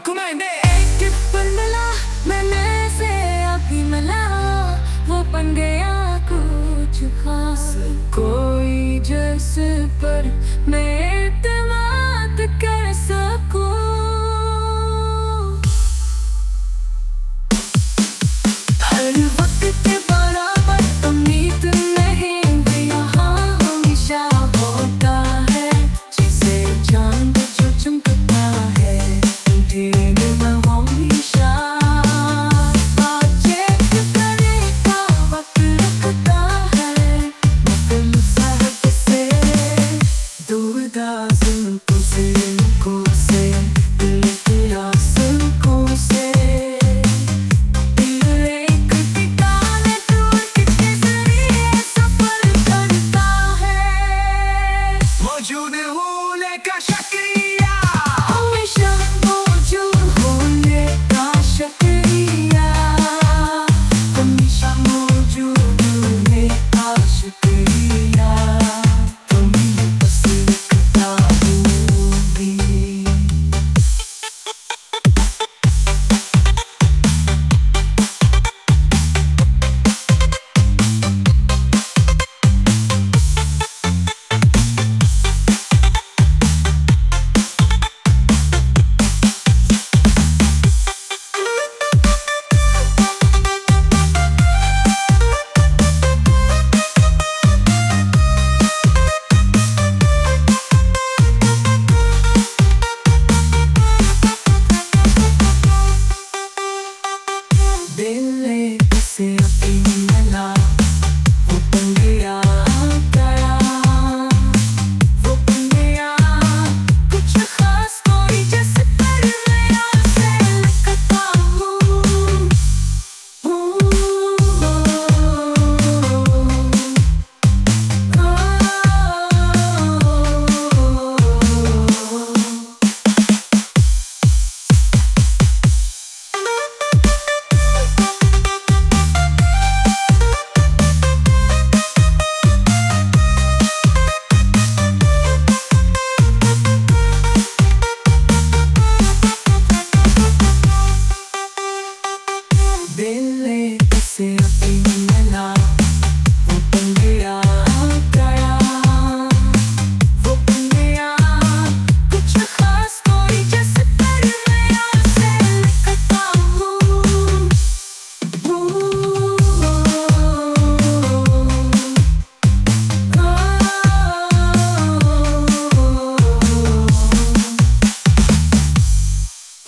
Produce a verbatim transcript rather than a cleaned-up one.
घुमाएंगे। एक टिप मिला मैंने से अभी मिला, वो बन गया कुछ खास। कोई जिस पर मैं एतमाद कर सकूं। हर वक्त के बराबर उम्मीद नहीं भी यहाँ हमेशा होता है, जिसे चांद जो चमकता है।